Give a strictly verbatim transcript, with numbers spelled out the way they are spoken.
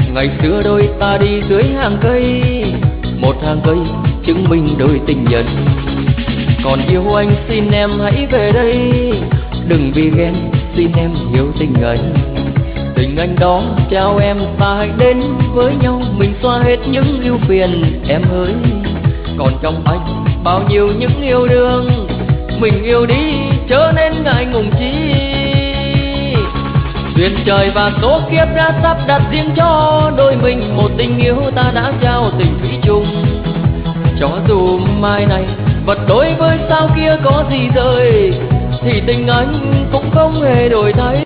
Ngày xưa đôi ta đi dưới hàng cây, một hàng cây chứng minh đôi tình nhân. Còn yêu anh xin em hãy về đây, đừng vì ghen xin em hiểu tình anh. Tình anh đó trao em ta hãy đến với nhau, mình xóa hết những ưu phiền em ơi. Còn trong anh bao nhiêu những yêu đương, mình yêu đi chớ nên ngại ngùng chi. Duyên trời và số kiếp đã sắp đặt riêng cho đôi mình một tình yêu ta đã trao tình thủy chung. Cho dù mai này vật đối với sao kia có gì rời, thì tình anh cũng không hề đổi thay.